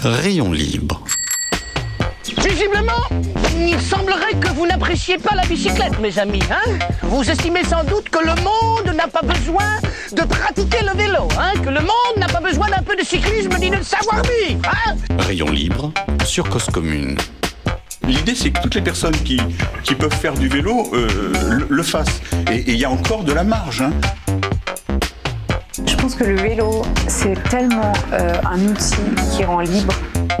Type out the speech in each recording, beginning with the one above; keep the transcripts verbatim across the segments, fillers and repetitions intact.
Rayon libre. Visiblement, il semblerait que vous n'appréciez pas la bicyclette, mes amis. Hein, vous estimez sans doute que le monde n'a pas besoin de pratiquer le vélo, hein, que le monde n'a pas besoin d'un peu de cyclisme ni de savoir-vivre. Hein. Rayon libre sur Cause Commune. L'idée, c'est que toutes les personnes qui, qui peuvent faire du vélo euh, le, le fassent. Et il y a encore de la marge. Hein. Je pense que le vélo, c'est tellement euh, un outil qui rend libre.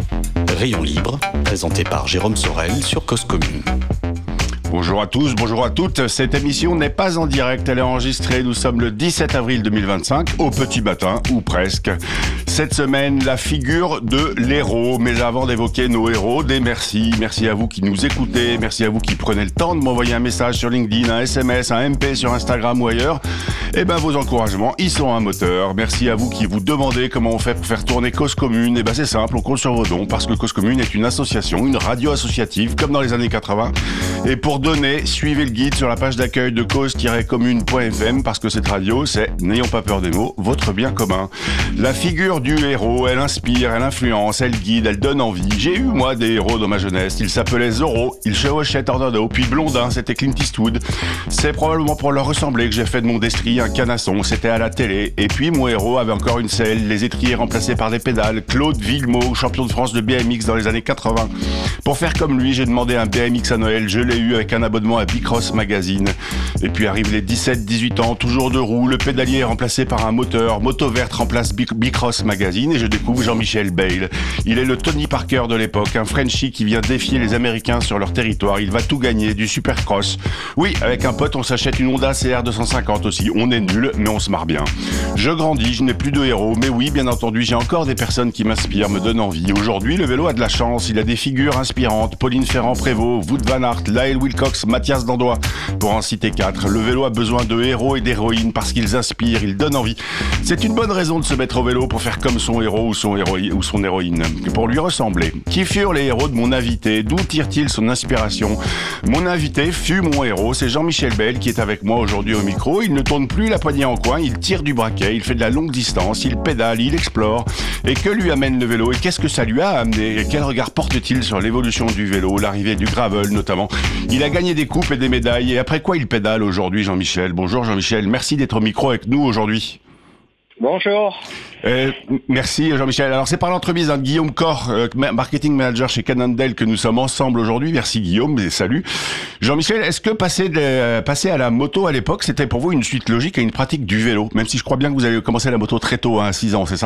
Rayon libre, présenté par Jérôme Sorel sur Cause Commune. Bonjour à tous, bonjour à toutes. Cette émission n'est pas en direct, elle est enregistrée. Nous sommes le dix-sept avril deux mille vingt-cinq, au petit matin, ou presque. Cette semaine, la figure de l'héros. Mais avant d'évoquer nos héros, des merci. Merci à vous qui nous écoutez, merci à vous qui prenez le temps de m'envoyer un message sur LinkedIn, un S M S, un M P sur Instagram ou ailleurs. Eh ben, vos encouragements, ils sont un moteur. Merci à vous qui vous demandez comment on fait pour faire tourner Cause Commune. Eh ben, c'est simple, on compte sur vos dons, parce que Cause Commune est une association, une radio associative, comme dans les années quatre-vingts. Et pour donner, suivez le guide sur la page d'accueil de cause tiret commune point f m, parce que cette radio, c'est, n'ayons pas peur des mots, votre bien commun. La figure du héros, elle inspire, elle influence, elle guide, elle donne envie. J'ai eu, moi, des héros dans ma jeunesse. Ils s'appelaient Zorro, ils chevauchaient Tornado, puis Blondin, c'était Clint Eastwood. C'est probablement pour leur ressembler que j'ai fait de mon destrier un canasson, c'était à la télé. Et puis, mon héros avait encore une selle, les étriers remplacés par des pédales. Claude Villemot, champion de France de B M X dans les années quatre-vingts. Pour faire comme lui, j'ai demandé un B M X à Noël, je l'ai eu avec un abonnement à Bicross Magazine. Et puis arrivent les dix-sept dix-huit ans, toujours deux roues, le pédalier est remplacé par un moteur, Moto Verte remplace Bicross Magazine et je découvre Jean-Michel Bayle. Il est le Tony Parker de l'époque, un Frenchie qui vient défier les Américains sur leur territoire. Il va tout gagner, du supercross. Oui, avec un pote, on s'achète une Honda C R deux cent cinquante aussi. On est nul, mais on se marre bien. Je grandis, je n'ai plus de héros, mais oui, bien entendu, j'ai encore des personnes qui m'inspirent, me donnent envie. Aujourd'hui, le vélo a de la chance, il a des figures inspirantes, Pauline Ferrand-Prévot, Wout van Aert, Lyle Wilcox, Mathias Dandois, pour en citer quatre. Le vélo a besoin de héros et d'héroïnes parce qu'ils inspirent, ils donnent envie. C'est une bonne raison de se mettre au vélo pour faire comme son héros ou son, héroï- ou son héroïne, pour lui ressembler. Qui furent les héros de mon invité? D'où tire-t-il son inspiration? Mon invité fut mon héros, c'est Jean-Michel Bayle qui est avec moi aujourd'hui au micro. Il ne tourne plus la poignée en coin, il tire du braquet, il fait de la longue distance, il pédale, il explore. Et que lui amène le vélo? Et qu'est-ce que ça lui a amené? Et quel regard porte-t-il sur l'évolution du vélo, l'arrivée du gravel notamment? Il a gagné des coupes et des médailles. Et après quoi il pédale aujourd'hui, Jean-Michel? Bonjour Jean-Michel, merci d'être au micro avec nous aujourd'hui. Bonjour. Euh, merci Jean-Michel. Alors c'est par l'entremise d'un Guillaume Corr, euh, marketing manager chez Cannondale, que nous sommes ensemble aujourd'hui. Merci Guillaume et salut. Jean-Michel, est-ce que passer, de, passer à la moto à l'époque, c'était pour vous une suite logique à une pratique du vélo? Même si je crois bien que vous avez commencé la moto très tôt, hein, à six ans, c'est ça?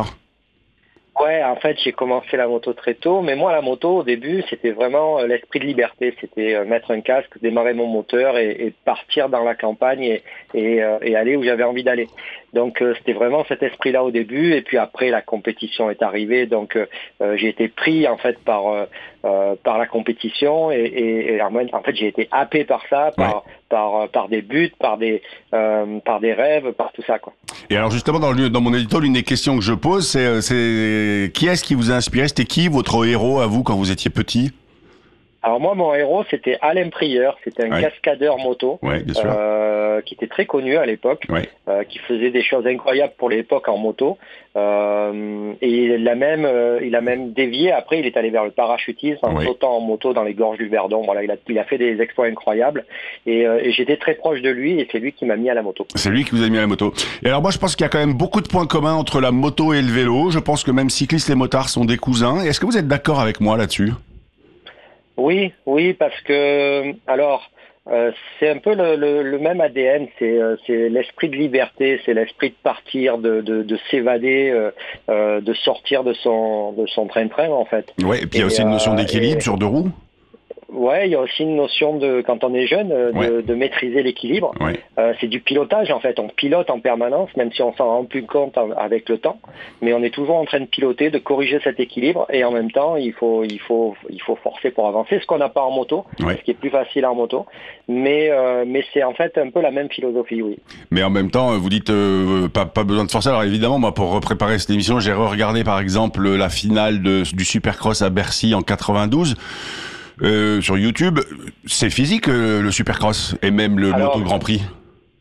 Ouais, en fait, j'ai commencé la moto très tôt, mais moi, la moto, au début, c'était vraiment euh, l'esprit de liberté. C'était euh, mettre un casque, démarrer mon moteur et, et partir dans la campagne et, et, euh, et aller où j'avais envie d'aller. Donc, euh, c'était vraiment cet esprit-là au début. Et puis après, la compétition est arrivée. Donc, euh, euh, j'ai été pris, en fait, par euh, euh, par la compétition. Et, et, et en fait, j'ai été happé par ça, par, ouais. par, par, par des buts, par des, euh, par des rêves, par tout ça, quoi. Et alors, justement, dans, le, dans mon édito, l'une des questions que je pose, c'est... c'est... qui est-ce qui vous a inspiré? C'était qui votre héros à vous quand vous étiez petit? Alors moi, mon héros, c'était Alain Prieur. C'était un ouais. cascadeur moto ouais, bien sûr. Euh, qui était très connu à l'époque, ouais. euh, qui faisait des choses incroyables pour l'époque en moto. Euh, et il a même, euh, il a même dévié. Après, il est allé vers le parachutisme en ouais. sautant en moto dans les gorges du Verdon. Voilà, il a, il a fait des exploits incroyables. Et, euh, et j'étais très proche de lui. Et c'est lui qui m'a mis à la moto. C'est lui qui vous a mis à la moto. Et alors moi, je pense qu'il y a quand même beaucoup de points communs entre la moto et le vélo. Je pense que même cyclistes et motards sont des cousins. Est-ce que vous êtes d'accord avec moi là-dessus? Oui, oui, parce que alors euh, c'est un peu le, le, le même A D N, c'est, euh, c'est l'esprit de liberté, c'est l'esprit de partir, de, de, de s'évader, euh, euh, de sortir de son de son train-train en fait. Ouais, et puis il y a aussi euh, une notion d'équilibre et... sur deux roues. Ouais, il y a aussi une notion de, quand on est jeune, de, ouais. de maîtriser l'équilibre. Ouais. Euh, c'est du pilotage en fait. On pilote en permanence, même si on s'en rend plus compte avec le temps. Mais on est toujours en train de piloter, de corriger cet équilibre, et en même temps, il faut, il faut, il faut forcer pour avancer. Ce qu'on n'a pas en moto, ouais. ce qui est plus facile en moto. Mais, euh, mais c'est en fait un peu la même philosophie, oui. Mais en même temps, vous dites euh, pas, pas besoin de forcer. Alors évidemment, moi, pour préparer cette émission, j'ai re-regardé par exemple la finale de, du Supercross à Bercy en quatre-vingt-douze. Euh, sur YouTube, c'est physique euh, le Supercross et même le Alors, Moto Grand Prix.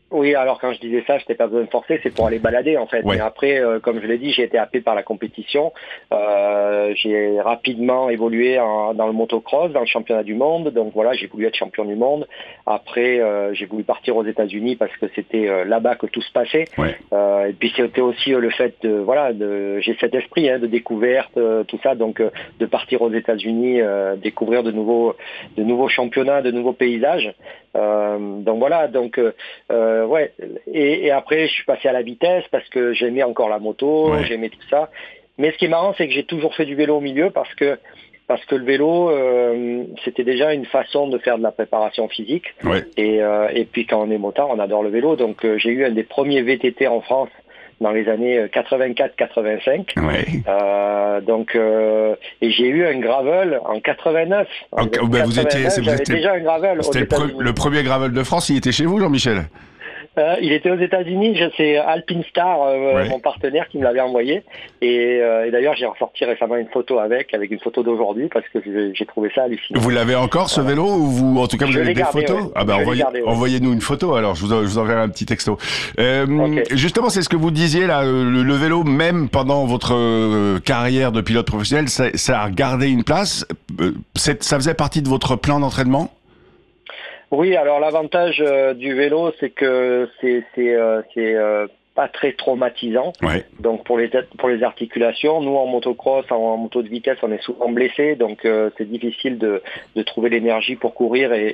Oui, alors quand je disais ça, je n'étais pas besoin de forcer, c'est pour aller balader en fait. Ouais. Et après, euh, comme je l'ai dit, j'ai été happé par la compétition. Euh, j'ai rapidement évolué en, dans le motocross, dans le championnat du monde. Donc voilà, j'ai voulu être champion du monde. Après, euh, j'ai voulu partir aux États-Unis parce que c'était euh, là-bas que tout se passait. Ouais. Euh, et puis c'était aussi euh, le fait de voilà, de, j'ai cet esprit hein, de découverte, euh, tout ça. Donc euh, de partir aux États-Unis, euh, découvrir de nouveaux, de nouveaux championnats, de nouveaux paysages. Euh, donc voilà, donc euh, ouais. Et, et après, je suis passé à la vitesse parce que j'aimais encore la moto, Ouais. j'aimais tout ça. Mais ce qui est marrant, c'est que j'ai toujours fait du vélo au milieu parce que parce que le vélo, euh, c'était déjà une façon de faire de la préparation physique. Ouais. Et, euh, et puis quand on est motard, on adore le vélo. Donc euh, j'ai eu un des premiers V T T en France dans les années quatre-vingt-quatre quatre-vingt-cinq. Ouais. Euh, donc euh, et j'ai eu un gravel en quatre-vingt-neuf. En Ok, ben vous étiez- quatre-vingt-neuf, c'est- vous j'avais étiez- déjà un gravel. aux C'était le, pre- États-Unis. le premier gravel de France, il était chez vous, Jean-Michel? Euh, il était aux États-Unis, je- c'est Alpine Star, euh, Ouais. mon partenaire, qui me l'avait envoyé. Et, euh, et d'ailleurs, j'ai ressorti récemment une photo avec, avec une photo d'aujourd'hui, parce que j'ai, j'ai trouvé ça hallucinant. Vous l'avez encore ce vélo ou vous, en tout cas, vous Je avez l'ai des gardé, photos? ouais. Ah ben Je l'ai envoyez, gardé, ouais. envoyez-nous une photo. Alors, je vous, en- je vous enverrai un petit texto. Euh, Ok. Justement, c'est ce que vous disiez là. Le, le vélo, même pendant votre euh, carrière de pilote professionnel, ça, ça a gardé une place. Euh, c'est- ça faisait partie de votre plan d'entraînement? Oui, alors l'avantage euh, du vélo, c'est que c'est, c'est, euh, c'est euh, pas très traumatisant. Ouais. Donc pour les pour les articulations, nous en motocross, en, en moto de vitesse, on est souvent blessé, donc euh, c'est difficile de, de trouver l'énergie pour courir et,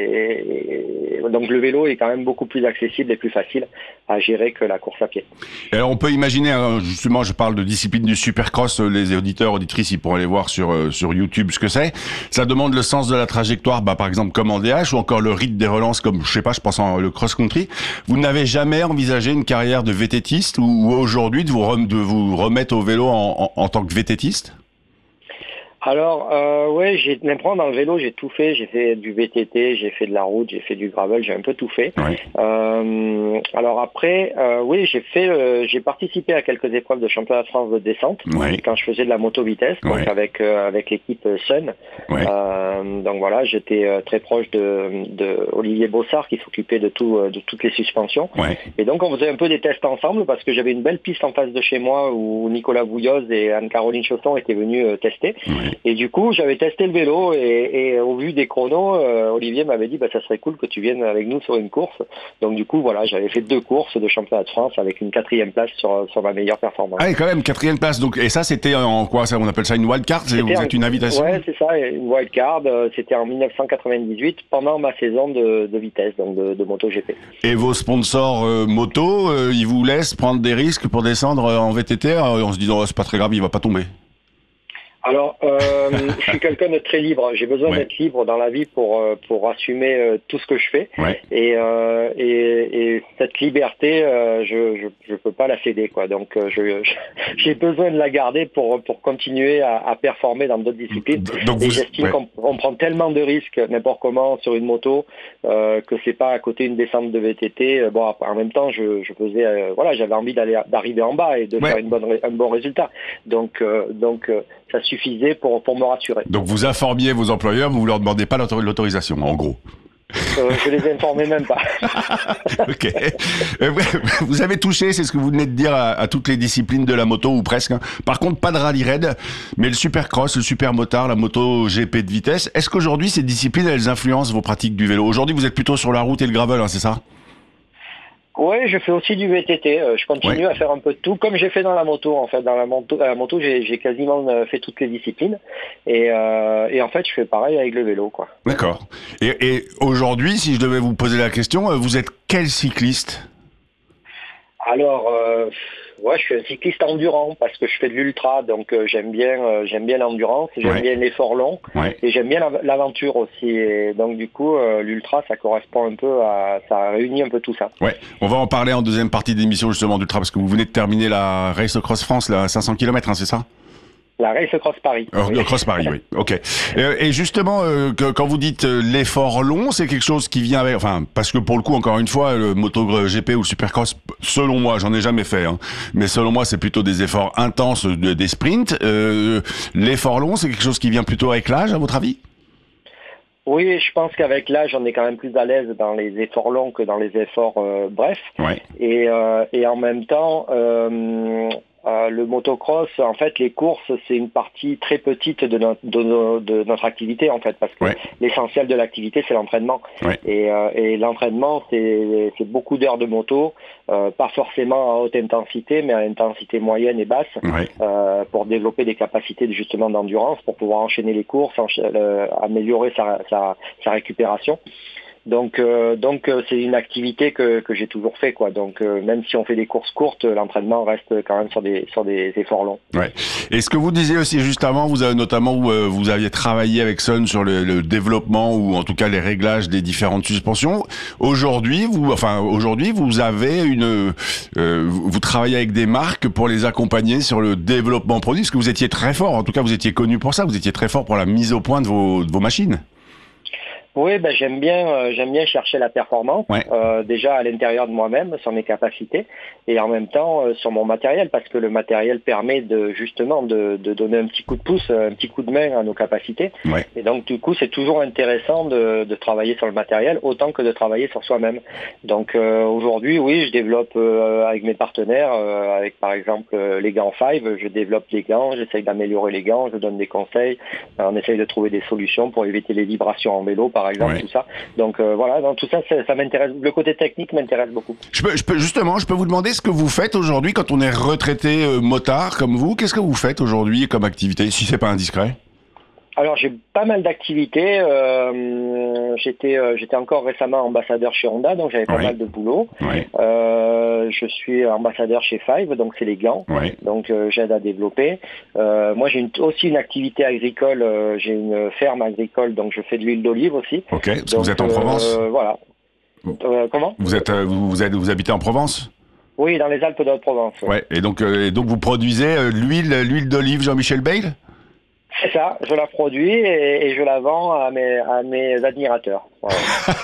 et, et donc le vélo est quand même beaucoup plus accessible et plus facile à gérer que la course à pied. Et alors, on peut imaginer, hein, justement, je parle de discipline du supercross, euh, les auditeurs, auditrices, ils pourront aller voir sur euh, sur YouTube ce que c'est. Ça demande le sens de la trajectoire, bah par exemple comme en D H, ou encore le rythme des relances, comme je sais pas, je pense en le cross-country. Vous n'avez jamais envisagé une carrière de vététiste ou, ou aujourd'hui de vous rem- de vous remettre au vélo en, en, en tant que vététiste? Alors, euh, ouais, j'ai maintenant dans le vélo, j'ai tout fait. J'ai fait du V T T, j'ai fait de la route, j'ai fait du gravel, j'ai un peu tout fait. Ouais. Euh, alors après, euh, oui, j'ai fait, euh, j'ai participé à quelques épreuves de championnat de France de descente Ouais. quand je faisais de la moto vitesse, donc Ouais. avec euh, avec l'équipe Sun. Ouais. Euh, donc voilà, j'étais euh, très proche de, de Olivier Bossard qui s'occupait de tout, euh, de toutes les suspensions. Ouais. Et donc on faisait un peu des tests ensemble parce que j'avais une belle piste en face de chez moi où Nicolas Bouilloz et Anne-Caroline Chausson étaient venus euh, tester. Ouais. Et du coup, j'avais testé le vélo et, et au vu des chronos, euh, Olivier m'avait dit bah, ça serait cool que tu viennes avec nous sur une course. Donc du coup, voilà, j'avais fait deux courses de championnat de France avec une quatrième place sur, sur ma meilleure performance. Ah, et quand même, quatrième place. Donc, et ça, c'était en quoi, ça? On appelle ça une wildcard? Vous C'était êtes en- une invitation? Ouais, c'est ça, une wildcard. euh, C'était en dix-neuf cent quatre-vingt-dix-huit pendant ma saison de, de vitesse, donc de, de MotoGP. Et vos sponsors euh, moto, euh, ils vous laissent prendre des risques pour descendre euh, en V T T euh, en se disant oh, c'est pas très grave, il va pas tomber? Alors, euh, je suis quelqu'un de très libre. J'ai besoin Ouais. d'être libre dans la vie pour euh, pour assumer euh, tout ce que je fais. Ouais. Et, euh, et et cette liberté, euh, je, je je peux pas la céder quoi. Donc euh, je je- j'ai besoin de la garder pour pour continuer à, à performer dans d'autres disciplines. Donc Et vous, j'estime ouais. qu'on on prend tellement de risques n'importe comment sur une moto euh, que c'est pas à côté une descente de V T T. Euh, Bon, en même temps, je je faisais euh, voilà, j'avais envie d'aller d'arriver en bas et de Ouais. faire une bonne ré- un bon résultat. Donc euh, donc euh, ça suffisait pour pour me rassurer. Donc vous informiez vos employeurs, vous leur demandez pas l'autor- l'autorisation, en gros. Euh, je les informais même pas. Ok. Euh, ouais, vous avez touché, c'est ce que vous venez de dire, à, à toutes les disciplines de la moto ou presque. hein. Par contre, pas de rallye raid, mais le supercross, le super motard, la moto G P de vitesse. Est-ce qu'aujourd'hui ces disciplines elles influencent vos pratiques du vélo? Aujourd'hui, vous êtes plutôt sur la route et le gravel, hein, c'est ça? Ouais, je fais aussi du V T T. euh, Je continue Ouais. à faire un peu de tout, comme j'ai fait dans la moto. En fait, dans la moto, à la moto, j'ai j'ai quasiment euh, fait toutes les disciplines. Et, euh, et en fait, je fais pareil avec le vélo, quoi. D'accord. Et, et aujourd'hui, si je devais vous poser la question, euh, vous êtes quel cycliste? Alors, euh, ouais, je suis un cycliste endurant parce que je fais de l'ultra, donc euh, j'aime bien, euh, j'aime bien l'endurance, j'aime Ouais. bien l'effort long Ouais. et j'aime bien l'av- l'aventure aussi. Et donc du coup, euh, l'ultra, ça correspond un peu à, ça réunit un peu tout ça. Ouais, on va en parler en deuxième partie d'émission justement d'Ultra parce que vous venez de terminer la Race Cross France, la cinq cents kilomètres, hein, c'est ça? La Race Cross Paris. Euh, Oui. Cross Paris, oui. Ok. Euh, et justement, euh, que, quand vous dites euh, l'effort long, c'est quelque chose qui vient avec, enfin, parce que pour le coup, encore une fois, le moto G P ou le Supercross, selon moi, j'en ai jamais fait, hein, mais selon moi, c'est plutôt des efforts intenses, de, des sprints. Euh, l'effort long, c'est quelque chose qui vient plutôt avec l'âge, à votre avis? Oui, je pense qu'avec l'âge, on est quand même plus à l'aise dans les efforts longs que dans les efforts euh, brefs. Ouais. Et, euh, et en même temps, euh, euh, le motocross, en fait, les courses, c'est une partie très petite de notre, de, nos- de notre activité, en fait, parce que Ouais. l'essentiel de l'activité, c'est l'entraînement. Ouais. Et, euh, et l'entraînement, c'est, c'est beaucoup d'heures de moto, euh, pas forcément à haute intensité, mais à intensité moyenne et basse. Ouais. Euh, pour développer des capacités de, justement d'endurance, pour pouvoir enchaîner les courses, encha- euh, améliorer sa, sa, sa récupération. Donc, euh, donc euh, c'est une activité que, que j'ai toujours fait, quoi. Donc, euh, même si on fait des courses courtes, l'entraînement reste quand même sur des sur des efforts longs. Ouais. Et ce que vous disiez aussi juste avant, vous avez notamment où, euh, vous aviez travaillé avec Sun sur le, le développement ou en tout cas les réglages des différentes suspensions. Aujourd'hui, vous, enfin aujourd'hui, vous avez une, euh, vous vous travaillez avec des marques pour les accompagner sur le développement produit, parce que vous étiez très fort. En tout cas, vous étiez connu pour ça. Vous étiez très fort pour la mise au point de vos de vos machines. Oui, ben j'aime bien, euh, j'aime bien chercher la performance, Ouais. euh, déjà à l'intérieur de moi-même, sur mes capacités, et en même temps euh, sur mon matériel, parce que le matériel permet de justement de, de donner un petit coup de pouce, un petit coup de main à nos capacités. Ouais. Et donc du coup, c'est toujours intéressant de, de travailler sur le matériel autant que de travailler sur soi-même. Donc euh, aujourd'hui, oui, je développe euh, avec mes partenaires, euh, avec par exemple euh, les gants Five, je développe les gants, j'essaye d'améliorer les gants, je donne des conseils, on essaye de trouver des solutions pour éviter les vibrations en vélo, par exemple, Ouais. tout ça. Donc euh, voilà, donc tout ça, ça, ça m'intéresse. Le côté technique m'intéresse beaucoup. Je peux, je peux justement, je peux vous demander ce que vous faites aujourd'hui quand on est retraité euh, motard comme vous. Qu'est-ce que vous faites aujourd'hui comme activité, si c'est pas indiscret? Alors j'ai pas mal d'activités. Euh, j'étais, euh, j'étais encore récemment ambassadeur chez Honda, donc j'avais pas Ouais. mal de boulot. Ouais. Euh, je suis ambassadeur chez Five, donc c'est les gants. Ouais. Donc euh, j'aide à développer. Euh, moi j'ai une, aussi une activité agricole. Euh, j'ai une ferme agricole, donc je fais de l'huile d'olive aussi. Ok. Parce que Donc, vous êtes en euh, Provence. Voilà. Euh, comment Vous êtes, euh, vous, vous êtes, vous habitez en Provence. Oui, dans les Alpes de Haute-Provence. ouais. Ouais. Et donc, euh, et donc vous produisez euh, l'huile, l'huile d'olive Jean-Michel Bayle. C'est ça, je la produis et, et je la vends à mes, à mes admirateurs. Voilà.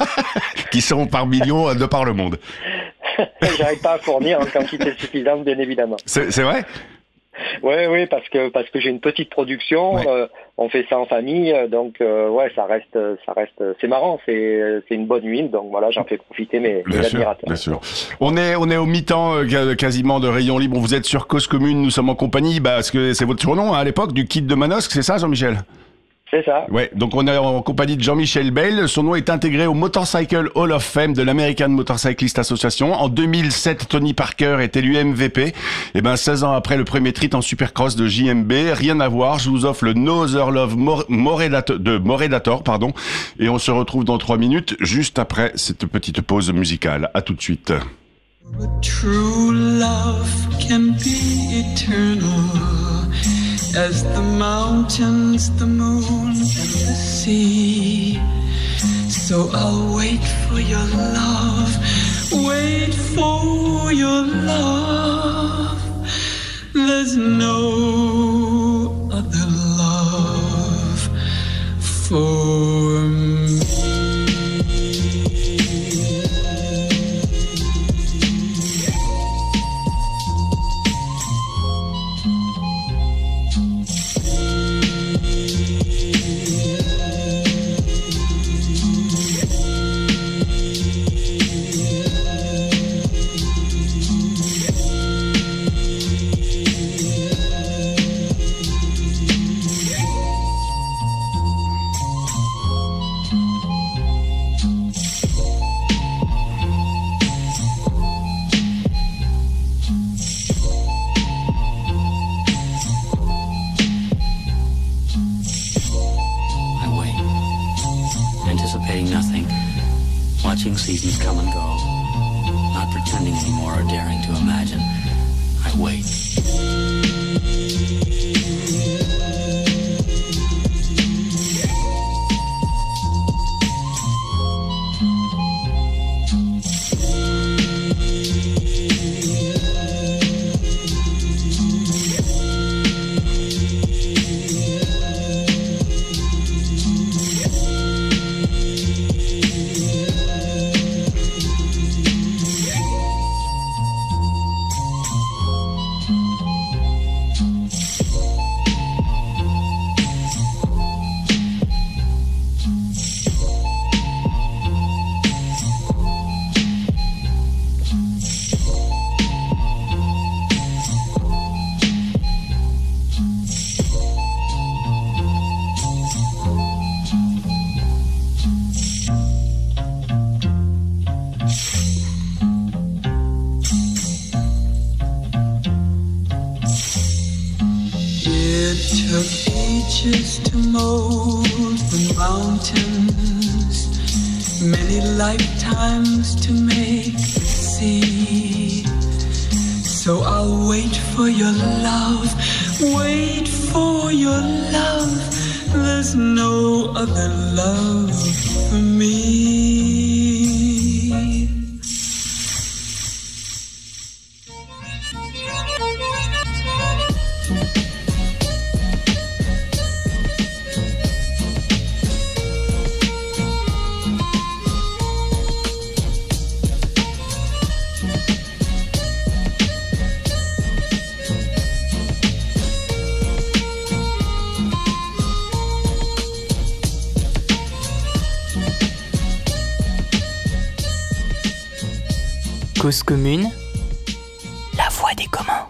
Qui sont par millions euh, de par le monde. J'arrive pas à fournir en quantité suffisante, bien évidemment. C'est, c'est vrai. Oui, oui, parce que parce que j'ai une petite production, Ouais. euh, on fait ça en famille, euh, donc euh, ouais, ça reste, ça reste, c'est marrant, c'est c'est une bonne huile, donc voilà, j'en fais profiter mes, mes Bien sûr, admirateurs. bien sûr. On est, on est au mi-temps euh, ca- quasiment de Rayon Libre. Vous êtes sur Cause Commune, nous sommes en compagnie, bah, parce que c'est votre surnom hein, à l'époque, du Kid de Manosque, c'est ça Jean-Michel? C'est ça. Ouais, donc on est en compagnie de Jean-Michel Bayle. Son nom est intégré au Motorcycle Hall of Fame de l'American Motorcyclist Association. En deux mille sept, Tony Parker est élu M V P. Et ben, seize ans après le premier treat en Supercross de J M B, rien à voir. Je vous offre le No Other Love More- Moredator, de Moredator, pardon. Et on se retrouve dans trois minutes, juste après cette petite pause musicale. À tout de suite. True love can be eternal as the mountains, the moon, and the sea. So I'll wait for your love, wait for your love. There's no other love for me. I wait, anticipating nothing, watching seasons come and go, not pretending anymore or daring to imagine. I wait. ages to mold the mountains, many lifetimes to make the sea. So I'll wait for your love, wait for your love. There's no other love for me. Cause commune, la voix des communs.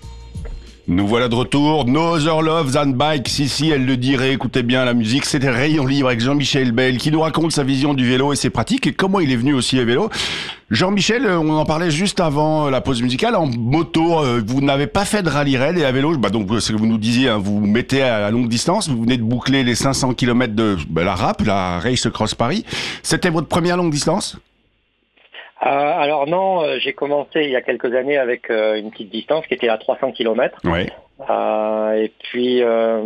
Nous voilà de retour. No Other Love Than Bike. Si, si, elle le dirait. Écoutez bien la musique. C'était Rayon Libre avec Jean-Michel Bell qui nous raconte sa vision du vélo et ses pratiques et comment il est venu aussi à vélo. Jean-Michel, on en parlait juste avant la pause musicale. En moto, vous n'avez pas fait de rallye raid et à vélo, bah donc c'est ce que vous nous disiez, hein, vous mettez à la longue distance. Vous venez de boucler les cinq cents kilomètres de bah, la R A P, la Race Cross Paris. C'était votre première longue distance ? Euh, alors non, euh, j'ai commencé il y a quelques années avec euh, une petite distance qui était à trois cents kilomètres. Ouais. Euh, et puis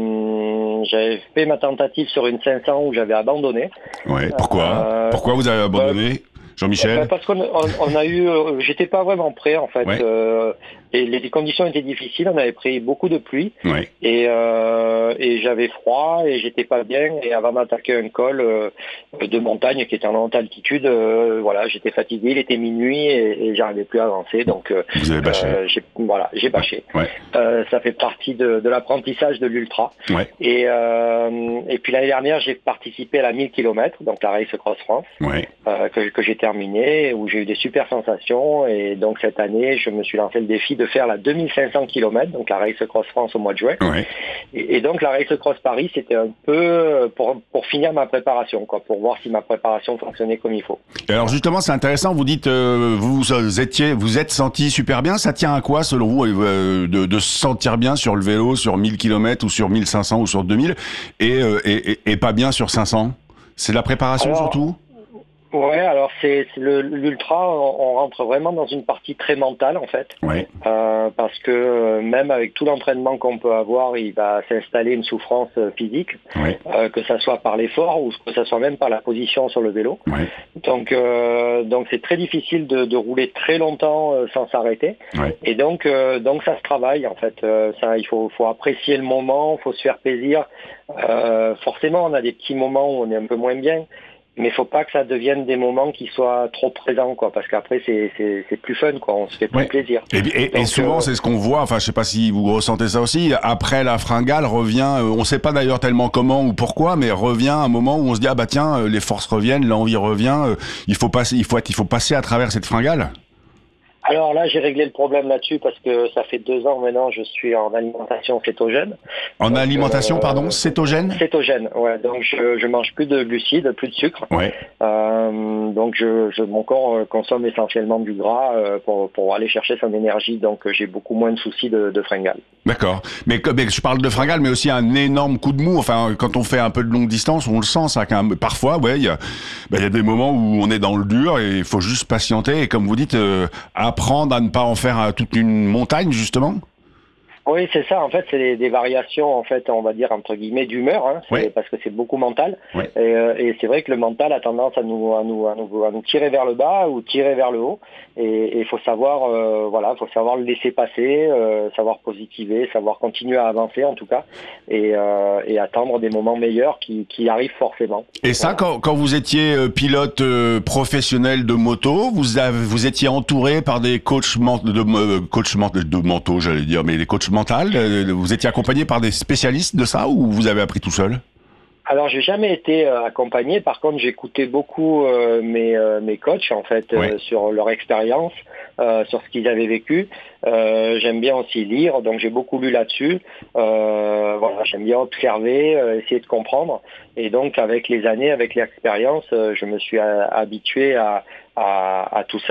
euh, j'avais fait ma tentative sur une cinq cents où j'avais abandonné. Ouais. Pourquoi euh, Pourquoi vous avez abandonné, euh, Jean-Michel ? Parce qu'on on, on a eu, euh, j'étais pas vraiment prêt en fait. Ouais. Euh, et les conditions étaient difficiles. On avait pris beaucoup de pluie. Ouais. Et, euh, et j'avais froid et j'étais pas bien. Et avant d'attaquer un col euh, de montagne qui était en haute altitude, euh, voilà, j'étais fatigué. Il était minuit et, et j'arrivais plus à avancer. Donc euh, vous avez bâché. Euh, j'ai, voilà, j'ai bâché. Ouais. Euh, ça fait partie de, de l'apprentissage de l'ultra. Ouais. Et, euh, et puis l'année dernière, j'ai participé à la mille kilomètres, donc la Race Cross France, Ouais. euh, que, que j'ai terminé, où j'ai eu des super sensations. Et donc cette année, je me suis lancé le défi de faire la deux mille cinq cents kilomètres, donc la Race Cross France au mois de juin. Ouais. Et, et donc la Race Cross Paris, c'était un peu pour, pour finir ma préparation, quoi, pour voir si ma préparation fonctionnait comme il faut. Et alors justement, c'est intéressant, vous dites, euh, vous étiez, vous êtes senti super bien. Ça tient à quoi, selon vous, euh, de, de se sentir bien sur le vélo, sur mille kilomètres ou sur mille cinq cents ou sur deux mille, et, euh, et, et, et pas bien sur cinq cents ? C'est la préparation alors, surtout ? Ouais, alors c'est, c'est le, l'ultra, on, on rentre vraiment dans une partie très mentale en fait, Ouais. euh, parce que euh, même avec tout l'entraînement qu'on peut avoir, il va s'installer une souffrance euh, physique, Ouais. euh, que ça soit par l'effort ou que ça soit même par la position sur le vélo. Ouais. Donc, euh, donc c'est très difficile de, de rouler très longtemps euh, sans s'arrêter. Ouais. Et donc, euh, donc ça se travaille en fait. Euh, ça, il faut, faut apprécier le moment, faut se faire plaisir. Euh, forcément, on a des petits moments où on est un peu moins bien. Mais il faut pas que ça devienne des moments qui soient trop présents, quoi, parce qu'après c'est c'est, c'est plus fun, quoi. On se fait plus Ouais. plaisir. Et, et, Donc, et souvent, euh, c'est ce qu'on voit. Enfin, je sais pas si vous ressentez ça aussi. Après la fringale revient. Euh, on sait pas d'ailleurs tellement comment ou pourquoi, mais revient un moment où on se dit ah bah tiens, euh, les forces reviennent, l'envie revient. Euh, il faut passer, il faut être, il faut passer à travers cette fringale. Alors là, j'ai réglé le problème là-dessus parce que ça fait deux ans maintenant, je suis en alimentation cétogène. En Donc, alimentation, euh, pardon, cétogène. Cétogène, ouais. Donc je, je mange plus de glucides, plus de sucre. Ouais. Euh, donc je, je, mon corps euh, consomme essentiellement du gras euh, pour, pour aller chercher son énergie. Donc euh, j'ai beaucoup moins de soucis de, de fringales. D'accord. Mais comme mais je parle de fringale, mais aussi un énorme coup de mou. Enfin, quand on fait un peu de longue distance, on le sent ça. Quand même. Parfois, ouais, il y a, ben, il y a des moments où on est dans le dur et il faut juste patienter. Et comme vous dites, euh, apprendre à ne pas en faire euh, toute une montagne, justement. Oui, c'est ça. En fait, c'est des, des variations, en fait, on va dire entre guillemets d'humeur, hein, c'est, Ouais. parce que c'est beaucoup mental. Ouais. Et, euh, et c'est vrai que le mental a tendance à nous, à nous, à nous, à nous tirer vers le bas ou tirer vers le haut. Et il faut savoir, euh, voilà, faut savoir le laisser passer, euh, savoir positiver, savoir continuer à avancer en tout cas, et, euh, et attendre des moments meilleurs qui, qui arrivent forcément. Et ça, Voilà. quand, quand vous étiez euh, pilote euh, professionnel de moto, vous avez, vous étiez entouré par des coachs man- de, euh, coachs man- de moto, j'allais dire, mais des coachs mentaux. euh, Vous étiez accompagné par des spécialistes de ça ou vous avez appris tout seul ? Alors, j'ai jamais été euh, accompagné. Par contre, j'écoutais beaucoup euh, mes euh, mes coachs en fait euh, Ouais. sur leur expérience, euh, sur ce qu'ils avaient vécu. Euh, j'aime bien aussi lire, donc j'ai beaucoup lu là-dessus. Euh, voilà, j'aime bien observer, euh, essayer de comprendre. Et donc, avec les années, avec l'expérience, euh, je me suis a- habitué à, à à tout ça.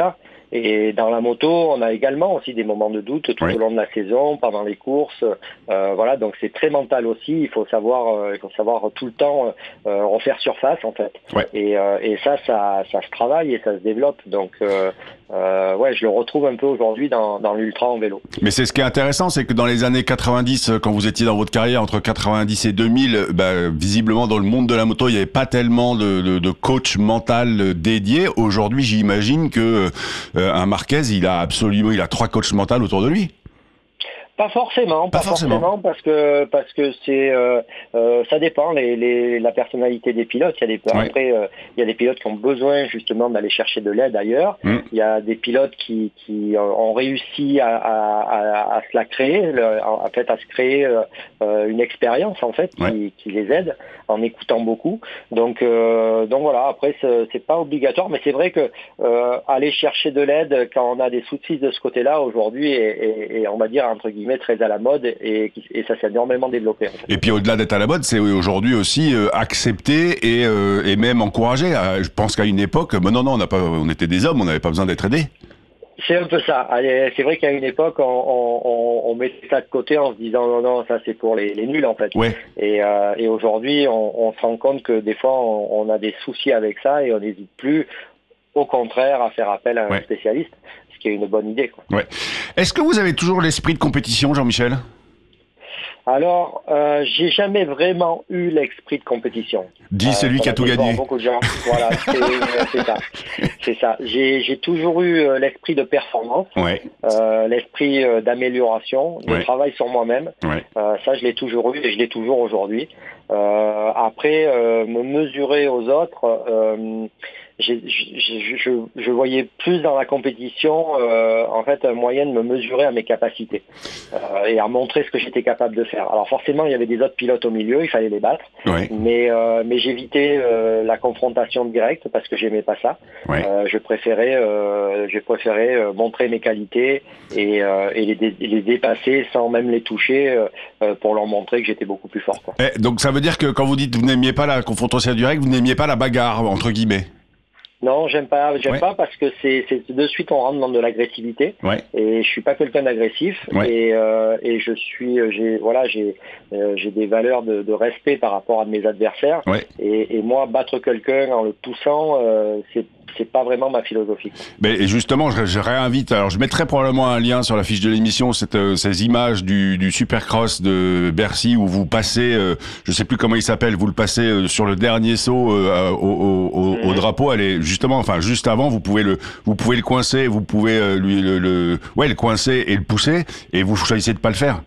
Et dans la moto, on a également aussi des moments de doute tout oui. au long de la saison, pendant les courses. Euh, voilà, donc c'est très mental aussi. Il faut savoir, euh, il faut savoir tout le temps euh, refaire surface en fait. Ouais. Et, euh, et ça, ça, ça se travaille et ça se développe. Donc, euh, euh, ouais, je le retrouve un peu aujourd'hui dans, dans l'ultra en vélo. Mais c'est ce qui est intéressant, c'est que dans les années quatre-vingt-dix, quand vous étiez dans votre carrière entre quatre-vingt-dix et deux mille, bah, visiblement dans le monde de la moto, il n'y avait pas tellement de, de, de coach mental dédié. Aujourd'hui, j'imagine que euh, un Marquez, il a absolument, il a trois coachs mentaux autour de lui. Pas forcément, pas, pas forcément. forcément, parce que parce que c'est euh, euh, ça dépend les, les la personnalité des pilotes. Il y a des ouais. après euh, il y a des pilotes qui ont besoin justement d'aller chercher de l'aide ailleurs. Mm. Il y a des pilotes qui qui ont réussi à à, à, à se la créer, le, en fait à se créer euh, une expérience en fait qui, ouais. qui les aide en écoutant beaucoup. Donc euh, donc voilà. Après c'est, c'est pas obligatoire, mais c'est vrai que euh, aller chercher de l'aide quand on a des soucis de ce côté-là aujourd'hui et, et, et on va dire entre guillemets très à la mode et, et ça s'est énormément développé. En fait. Et puis au-delà d'être à la mode, c'est aujourd'hui aussi euh, accepté et, euh, et même encouragé. Euh, je pense qu'à une époque, ben non, non, on n'a pas, on était des hommes, on n'avait pas besoin d'être aidés. C'est un peu ça. C'est vrai qu'à une époque, on, on, on mettait ça de côté en se disant non, non, ça c'est pour les, les nuls en fait. Ouais. Et, euh, et aujourd'hui, on, on se rend compte que des fois, on, on a des soucis avec ça et on n'hésite plus, au contraire, à faire appel à un ouais. spécialiste. Ce qui est une bonne idée, quoi. Ouais. Est-ce que vous avez toujours l'esprit de compétition, Jean-Michel ? Alors, euh, j'ai jamais vraiment eu l'esprit de compétition. Dis euh, celui qui a tout gagné. Beaucoup de gens. Voilà, c'est, c'est ça. C'est ça. J'ai, j'ai toujours eu euh, l'esprit de performance, ouais. euh, l'esprit euh, d'amélioration, de ouais. travail sur moi-même. Ouais. Euh, ça, je l'ai toujours eu et je l'ai toujours aujourd'hui. Euh, après, euh, me mesurer aux autres. Euh, J'ai, je, je, je voyais plus dans la compétition euh, en fait un moyen de me mesurer à mes capacités euh, et à montrer ce que j'étais capable de faire. Alors forcément il y avait des autres pilotes au milieu, il fallait les battre, oui. mais euh, mais j'évitais euh, la confrontation directe parce que j'aimais pas ça. Oui. Euh, je préférais euh, je préférais euh, montrer mes qualités et, euh, et les, dé- les dépasser sans même les toucher euh, pour leur montrer que j'étais beaucoup plus fort. Quoi. Eh, donc ça veut dire que quand vous dites que vous n'aimiez pas la confrontation directe, vous n'aimiez pas la bagarre entre guillemets. Non, j'aime pas, j'aime ouais. pas parce que c'est, c'est de suite on rentre dans de l'agressivité. Ouais. Et je suis pas quelqu'un d'agressif. Ouais. Et euh, et je suis, j'ai voilà, j'ai euh, j'ai des valeurs de, de respect par rapport à mes adversaires. Ouais. Et, et moi, battre quelqu'un en le poussant, euh, c'est c'est pas vraiment ma philosophie. Mais et justement, je, je réinvite. Alors, je mettrai probablement un lien sur la fiche de l'émission, cette, euh, ces images du, du Supercross de Bercy où vous passez, euh, je sais plus comment il s'appelle, vous le passez euh, sur le dernier saut euh, au, au, au, mmh. au drapeau. Elle est justement, enfin, juste avant, vous pouvez le, vous pouvez le coincer, vous pouvez euh, lui le, le, ouais, le coincer et le pousser, et vous choisissez de pas le faire.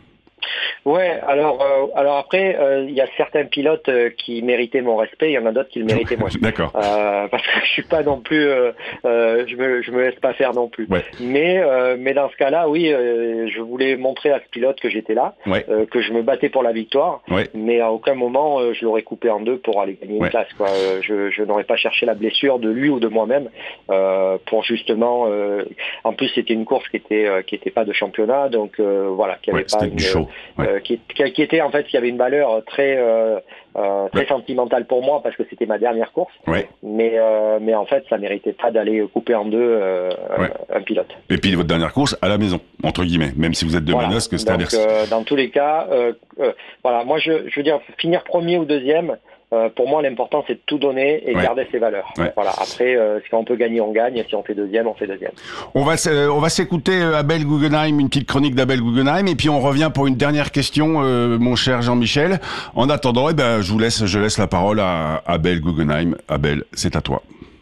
Ouais, alors euh, alors après il euh, y a certains pilotes euh, qui méritaient mon respect, il y en a d'autres qui le méritaient moins. D'accord. Euh, parce que je suis pas non plus, euh, euh, je me je me laisse pas faire non plus. Ouais. Mais euh, mais dans ce cas-là, oui, euh, je voulais montrer à ce pilote que j'étais là, ouais. euh, que je me battais pour la victoire. Ouais. Mais à aucun moment euh, je l'aurais coupé en deux pour aller gagner ouais. une place. Quoi. Euh, je je n'aurais pas cherché la blessure de lui ou de moi-même euh, pour justement. Euh, en plus, c'était une course qui était euh, qui était pas de championnat, donc euh, voilà, qui avait ouais, pas c'était une, du show. Ouais. Euh, Qui, qui était en fait qui avait une valeur très euh, euh, très ouais. sentimentale pour moi parce que c'était ma dernière course ouais. mais euh, mais en fait ça méritait pas d'aller couper en deux euh, ouais. un, un pilote. Et puis votre dernière course à la maison entre guillemets, même si vous êtes de voilà. Manosque, c'est à Bercy. Euh, dans tous les cas euh, euh, voilà, moi je, je veux dire finir premier ou deuxième. Euh, pour moi, l'important, c'est de tout donner et ouais. garder ses valeurs. Ouais. Voilà. Après, euh, si on peut gagner, on gagne. Si on fait deuxième, on fait deuxième. On va, euh, on va s'écouter euh, Abel Guggenheim, une petite chronique d'Abel Guggenheim, et puis on revient pour une dernière question, euh, mon cher Jean-Michel. En attendant, eh ben, je vous laisse, je laisse la parole à Abel Guggenheim. Abel, c'est à toi.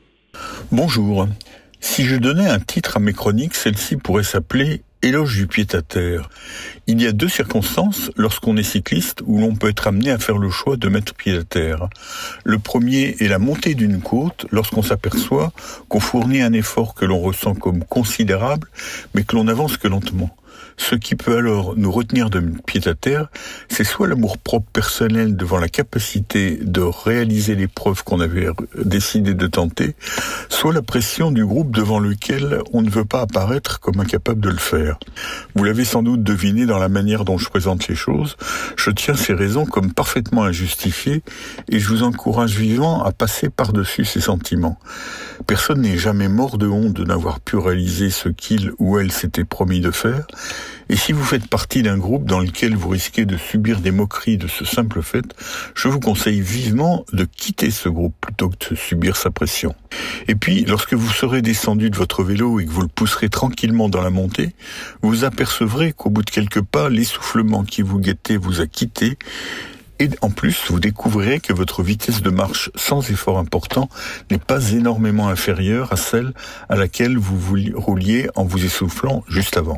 Bonjour. Si je donnais un titre à mes chroniques, celle-ci pourrait s'appeler Éloge du pied-à-terre. Il y a deux circonstances lorsqu'on est cycliste où l'on peut être amené à faire le choix de mettre pied à terre. Le premier est la montée d'une côte lorsqu'on s'aperçoit qu'on fournit un effort que l'on ressent comme considérable mais que l'on avance que lentement. Ce qui peut alors nous retenir de pied-à-terre, c'est soit l'amour-propre personnel devant la capacité de réaliser l'épreuve qu'on avait décidé de tenter, soit la pression du groupe devant lequel on ne veut pas apparaître comme incapable de le faire. Vous l'avez sans doute deviné dans la manière dont je présente les choses, je tiens ces raisons comme parfaitement injustifiées et je vous encourage vivement à passer par-dessus ces sentiments. Personne n'est jamais mort de honte de n'avoir pu réaliser ce qu'il ou elle s'était promis de faire. Et si vous faites partie d'un groupe dans lequel vous risquez de subir des moqueries de ce simple fait, je vous conseille vivement de quitter ce groupe plutôt que de subir sa pression. Et puis, lorsque vous serez descendu de votre vélo et que vous le pousserez tranquillement dans la montée, vous apercevrez qu'au bout de quelques pas, l'essoufflement qui vous guettait vous a quitté. Et en plus, vous découvrirez que votre vitesse de marche sans effort important n'est pas énormément inférieure à celle à laquelle vous rouliez en vous essoufflant juste avant.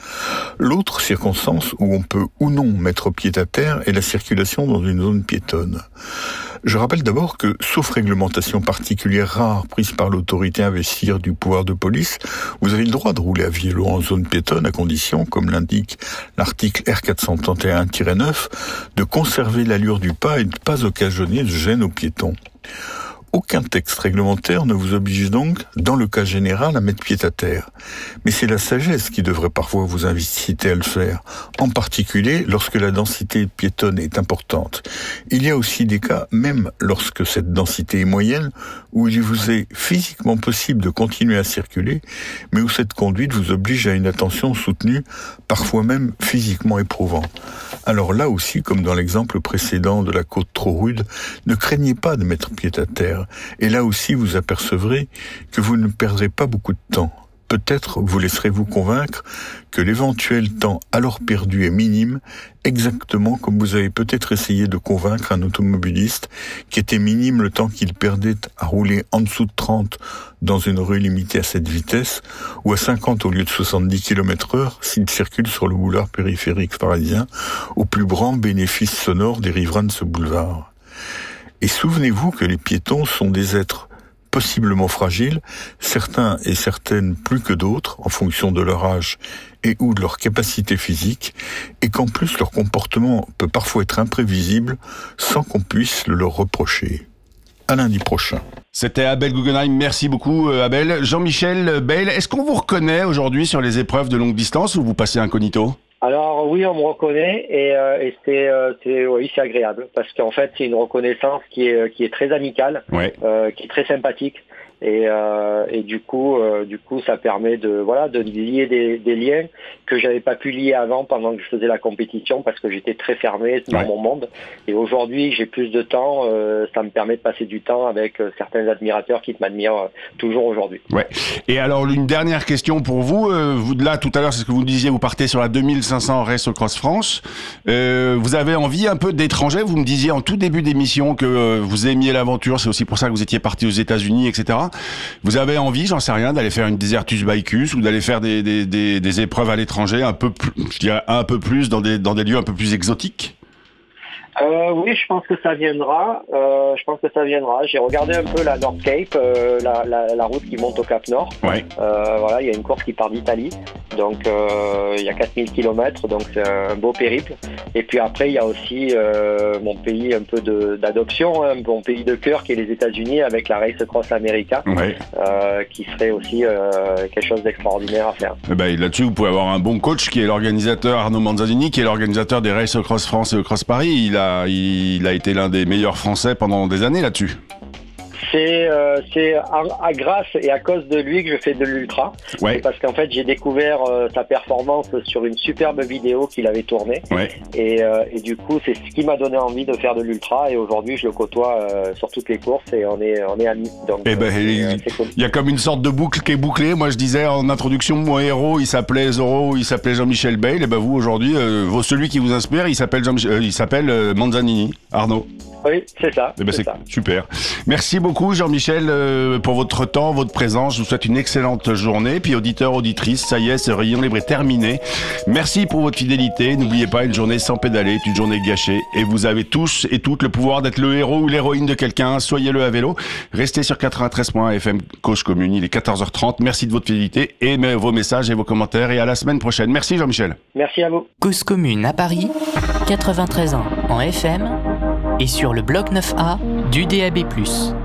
L'autre circonstance où on peut ou non mettre pied à terre est la circulation dans une zone piétonne. Je rappelle d'abord que, sauf réglementation particulière rare prise par l'autorité investie du pouvoir de police, vous avez le droit de rouler à vélo en zone piétonne à condition, comme l'indique l'article R quatre cent trente et un tiret neuf, de conserver l'allure du pas et de ne pas occasionner de gêne aux piétons. Aucun texte réglementaire ne vous oblige donc, dans le cas général, à mettre pied à terre. Mais c'est la sagesse qui devrait parfois vous inciter à le faire, en particulier lorsque la densité piétonne est importante. Il y a aussi des cas, même lorsque cette densité est moyenne, où il vous est physiquement possible de continuer à circuler, mais où cette conduite vous oblige à une attention soutenue, parfois même physiquement éprouvant. Alors là aussi, comme dans l'exemple précédent de la côte trop rude, ne craignez pas de mettre pied à terre. Et là aussi, vous apercevrez que vous ne perdrez pas beaucoup de temps. Peut-être vous laisserez-vous convaincre que l'éventuel temps alors perdu est minime, exactement comme vous avez peut-être essayé de convaincre un automobiliste qui était minime le temps qu'il perdait à rouler en dessous de trente dans une rue limitée à cette vitesse, ou à cinquante au lieu de soixante-dix kilomètres heure s'il circule sur le boulevard périphérique parisien, au plus grand bénéfice sonore des riverains de ce boulevard. Et souvenez-vous que les piétons sont des êtres possiblement fragiles, certains et certaines plus que d'autres, en fonction de leur âge et ou de leur capacité physique, et qu'en plus leur comportement peut parfois être imprévisible sans qu'on puisse le leur reprocher. À lundi prochain. C'était Abel Guggenheim, merci beaucoup Abel. Jean-Michel Bayle, est-ce qu'on vous reconnaît aujourd'hui sur les épreuves de longue distance ou vous passez incognito ? Alors oui, on me reconnaît et, euh, et c'est, euh, c'est, oui, c'est agréable parce qu'en fait c'est une reconnaissance qui est qui est très amicale, ouais. euh, qui est très sympathique et, euh, et du coup euh, du coup ça permet de voilà de lier des, des liens que j'avais pas pu lier avant pendant que je faisais la compétition parce que j'étais très fermé dans ouais. mon monde et aujourd'hui j'ai plus de temps, euh, ça me permet de passer du temps avec euh, certains admirateurs qui m'admirent euh, toujours aujourd'hui. Ouais. Et alors une dernière question pour vous, euh, vous là tout à l'heure c'est ce que vous disiez, vous partez sur la deux mille cinq cents Race Across France. Euh, vous avez envie un peu d'étranger. Vous me disiez en tout début d'émission que euh, vous aimiez l'aventure. C'est aussi pour ça que vous étiez parti aux États-Unis, et cetera. Vous avez envie, j'en sais rien, d'aller faire une Desertus Bicus ou d'aller faire des, des, des, des épreuves à l'étranger, un peu, plus, je dirais un peu plus dans des, dans des lieux un peu plus exotiques. Euh, oui, je pense que ça viendra. Euh, je pense que ça viendra. J'ai regardé un peu la North Cape, euh, la, la, la route qui monte au Cap Nord. Ouais. Euh, voilà, il y a une course qui part d'Italie, donc euh, il y a quatre mille kilomètres, donc c'est un beau périple. Et puis après, il y a aussi euh, mon pays un peu de, d'adoption, hein, mon pays de cœur qui est les États-Unis avec la Race Across America, ouais. euh, qui serait aussi euh, quelque chose d'extraordinaire à faire. Et ben, là-dessus, vous pouvez avoir un bon coach qui est l'organisateur Arnaud Manzanini, qui est l'organisateur des Race Across France et Across Paris. Il a Il a été l'un des meilleurs Français pendant des années là-dessus. C'est, euh, c'est à, à grâce et à cause de lui que je fais de l'ultra. Ouais. C'est parce qu'en fait, j'ai découvert euh, sa performance sur une superbe vidéo qu'il avait tournée. Ouais. Et, euh, et du coup, c'est ce qui m'a donné envie de faire de l'ultra. Et aujourd'hui, je le côtoie euh, sur toutes les courses et on est, on est amis. Donc, eh ben, euh, il cool. y a comme une sorte de boucle qui est bouclée. Moi, je disais en introduction, mon héros, il s'appelait Zorro, il s'appelait Jean-Michel Bayle. Et ben vous, aujourd'hui, euh, celui qui vous inspire, il s'appelle, Jean- euh, il s'appelle euh, Manzanini, Arnaud. Oui, c'est ça. Eh ben, c'est c'est ça. super. Merci beaucoup. beaucoup Jean-Michel euh, pour votre temps, votre présence. Je vous souhaite une excellente journée. Puis auditeurs, auditrices, ça y est, ce Rayon Libre est terminé. Merci pour votre fidélité. N'oubliez pas, une journée sans pédaler est une journée gâchée. Et vous avez tous et toutes le pouvoir d'être le héros ou l'héroïne de quelqu'un. Soyez-le à vélo. Restez sur quatre-vingt-treize point F M Cause Commune. Il est quatorze heures trente. Merci de votre fidélité et vos messages et vos commentaires. Et à la semaine prochaine. Merci Jean-Michel. Merci à vous. Cause Commune à Paris, quatre-vingt-treize ans en F M et sur le bloc neuf A du D A B plus.